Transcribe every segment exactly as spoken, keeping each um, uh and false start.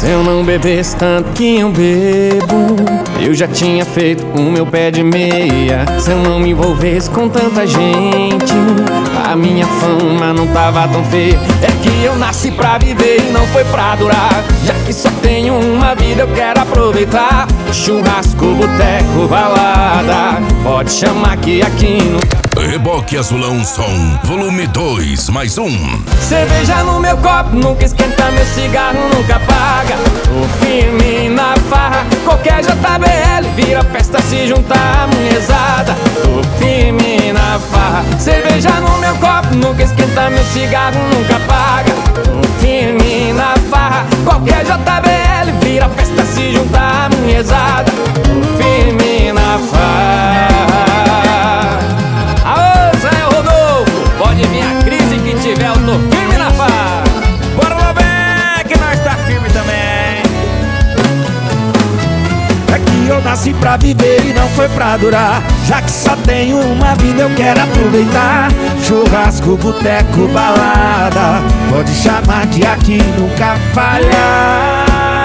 Se eu não bebesse tanto que eu bebo, eu já tinha feito o meu pé de meia. Se eu não me envolvesse com tanta gente, a minha fama não tava tão feia. É que eu nasci pra viver e não foi pra durar. Já que só tenho uma vida, eu quero aproveitar. Churrasco, boteco, balada, pode chamar que aqui no Reboque Azulão Som, volume dois, mais um. cerveja no meu copo, nunca esquenta, meu cigarro nunca apaga. Tô firme na farra, qualquer J B L vira festa se juntar a munhezada. Tô firme na farra, cerveja no meu copo, nunca esquenta, meu cigarro nunca apaga. Tô firme na farra, qualquer J B L vira festa se juntar a munhezada. Tô firme na farra. Pode vir a crise que tiver, eu tô firme na farra. Bora, Lobé, que nós tá firme também. É que eu nasci pra viver e não foi pra durar. Já que só tenho uma vida, eu quero aproveitar. Churrasco, boteco, balada, pode chamar que aqui nunca falha.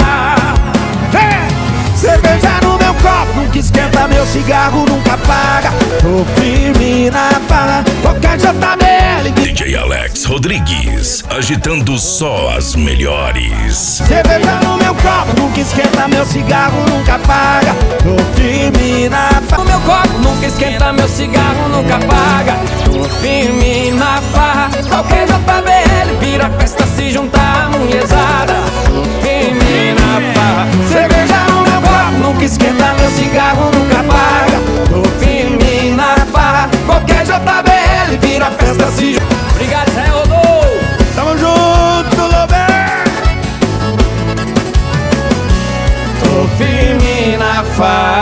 Vem! Cerveja no meu copo, nunca esquenta, meu cigarro nunca apaga. Tô firme na farra, qualquer J B L. D J Alex Rodrigues, agitando só as melhores. Cerveja no meu copo, nunca esquenta, meu cigarro nunca apaga. Tô firme na farra. No meu copo, nunca esquenta, meu cigarro nunca apaga. Tô firme na farra, qualquer J B L vira festa se juntar a munhezada. Tô firme na farra, cerveja no meu copo, nunca esquenta, meu cigarro nunca apaga. Tô firme na farra, qualquer J B L vira festa se juntar. Obrigado, Zé Rodolfo. Tamo junto, Lobé. Tô firme na farra.